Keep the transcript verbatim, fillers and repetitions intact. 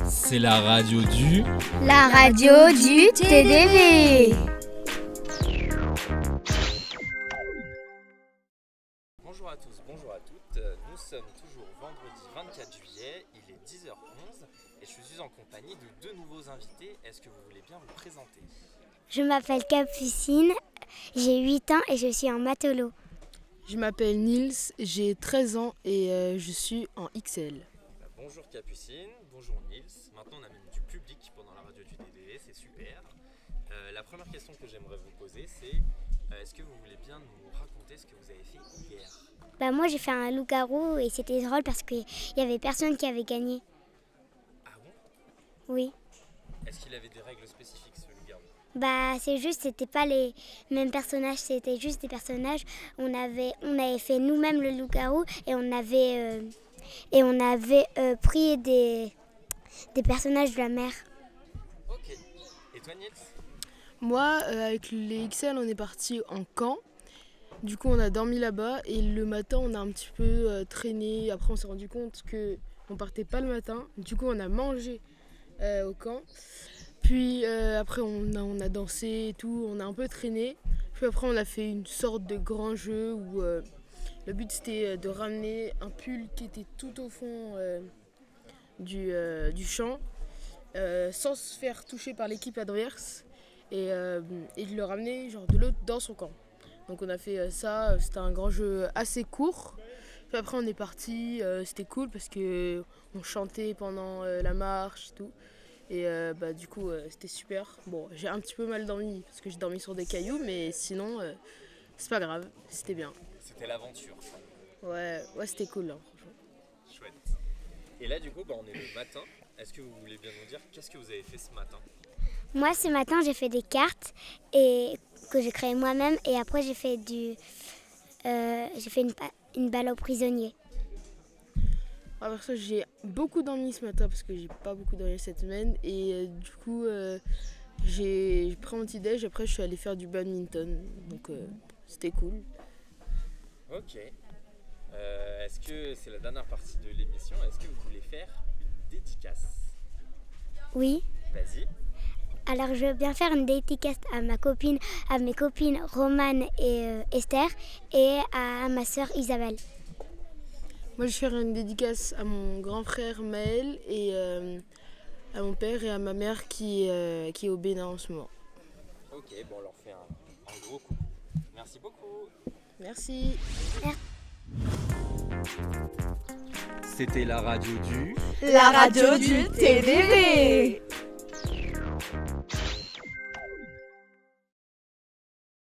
C'est la radio du... La radio du T D V. Bonjour à tous, bonjour à toutes. Nous sommes toujours vendredi vingt-quatre juillet, il est dix heures onze et je suis en compagnie de deux nouveaux invités. Est-ce que vous voulez bien vous présenter ? Je m'appelle Capucine, j'ai huit ans et je suis en matelot. Je m'appelle Nils, j'ai treize ans et euh, je suis en X L. Bah, bonjour Capucine, bonjour Nils. Maintenant on a même du public pendant la radio du T D V, c'est super. Euh, la première question que j'aimerais vous poser c'est euh, est-ce que vous voulez bien nous raconter ce que vous avez fait hier ? Bah moi j'ai fait un loup-garou et c'était drôle parce qu'il n'y avait personne qui avait gagné. Ah bon ? Oui. Est-ce qu'il avait des règles spécifiques ce loup-garou ? Bah c'est juste, c'était pas les mêmes personnages, c'était juste des personnages. On avait, on avait fait nous-mêmes le loup-garou et on avait, euh, et on avait euh, pris des, des personnages de la mer. Ok. Et toi Nils ? Moi, euh, avec les X L, on est parti en camp. Du coup, on a dormi là-bas et le matin, on a un petit peu euh, traîné. Après, on s'est rendu compte qu'on partait pas le matin. Du coup, on a mangé euh, au camp. Puis euh, après, on a, on a dansé et tout. On a un peu traîné. Puis après, on a fait une sorte de grand jeu où euh, le but, c'était de ramener un pull qui était tout au fond euh, du, euh, du champ euh, sans se faire toucher par l'équipe adverse et, euh, et de le ramener genre, de l'autre dans son camp. Donc on a fait ça, c'était un grand jeu assez court. Puis après on est parti, euh, c'était cool parce que on chantait pendant euh, la marche et tout. Et euh, bah, du coup euh, c'était super. Bon, j'ai un petit peu mal dormi parce que j'ai dormi sur des cailloux, mais sinon euh, c'est pas grave, c'était bien. C'était l'aventure. Ouais, ouais c'était cool hein, franchement. Chouette. Et là du coup bah, on est le matin. Est-ce que vous voulez bien nous dire qu'est-ce que vous avez fait ce matin ? Moi ce matin j'ai fait des cartes et que j'ai créées moi-même et après j'ai fait du, euh, j'ai fait une, une balle aux prisonniers. Alors ça j'ai beaucoup dormi ce matin parce que j'ai pas beaucoup dormi cette semaine et euh, du coup euh, j'ai, j'ai pris mon petit déj, après je suis allée faire du badminton donc euh, c'était cool. Ok. Euh, est-ce que c'est la dernière partie de l'émission ? Est-ce que vous voulez faire une dédicace ? Oui. Vas-y. Alors je veux bien faire une dédicace à ma copine, à mes copines Romane et euh, Esther et à ma sœur Isabelle. Moi je vais faire une dédicace à mon grand frère Maël et euh, à mon père et à ma mère qui, euh, qui est au Bénin en ce moment. Ok, bon on leur fait un, un gros coucou. Merci beaucoup. Merci. Merci. C'était la radio du... La radio du T D V.